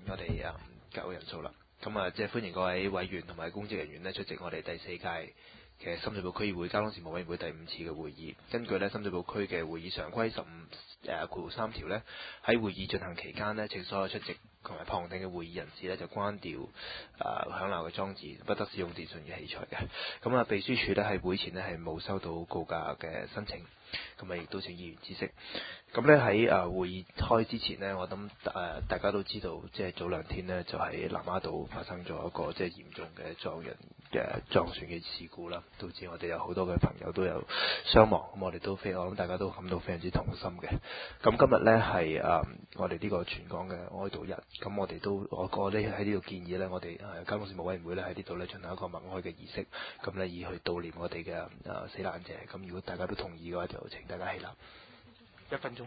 我哋夠人數啦。咁即係歡迎各位委員同埋公職人員咧出席我哋第4屆嘅深水埗區議會交通事務委員會第5次嘅會議。根據咧深水埗區嘅會議常規15.3條咧，喺會議進行期間呢，請所有出席同埋旁聽嘅會議人士咧就關掉響鬧嘅裝置，不得使用電訊嘅器材嘅。咁秘書處咧喺會前呢係冇收到告假嘅申請，咁亦都請議員知悉。咁咧喺會議開之前呢，我諗大家都知道，即係早2天呢，就喺南丫島發生咗一個即係嚴重嘅撞人嘅撞船嘅事故啦，導致我哋有好多嘅朋友都有傷亡。咁我諗大家都感到非常之痛心嘅。咁今日呢係我哋呢個全港嘅哀悼日，咁我哋喺呢度建議呢，我哋交通事務委員會呢喺呢度呢進行一個默哀嘅儀式，咁呢以去悼念我哋嘅死難者。咁如果大家都同意嘅話，就請大家起立。1分鐘。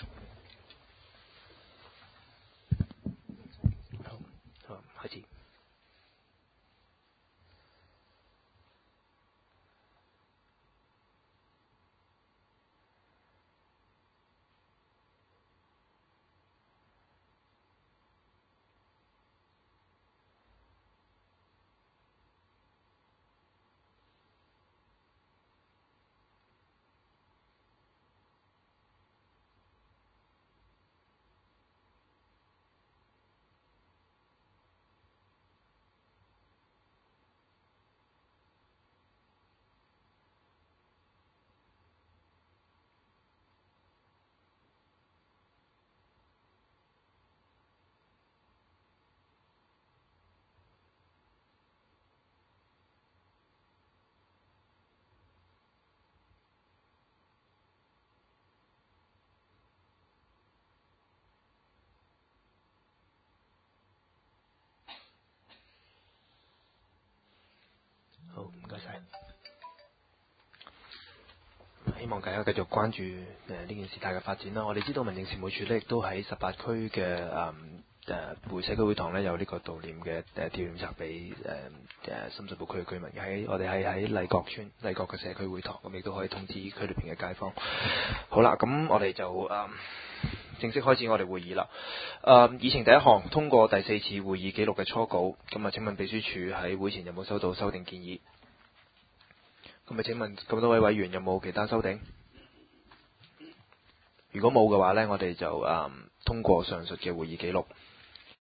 好，開始。好，唔該晒。希望大家繼續關注呢件事態嘅發展啦。我哋知道民政事務處呢亦都喺18區嘅會社區會堂呢有呢個悼念嘅悼念冊俾深水埗區嘅居民。我哋係喺麗閣村麗閣嘅社區會堂，咁亦都可以通知區裏邊嘅街坊。好啦，咁我哋就正式開始我哋會議啦。議程第一項，通過第4次會議記錄嘅初稿。咁請問秘書處喺會前有冇收到修訂建議？咁請問咁多位委員有冇其他修訂？如果冇嘅話呢，我哋就通過上述嘅會議記錄。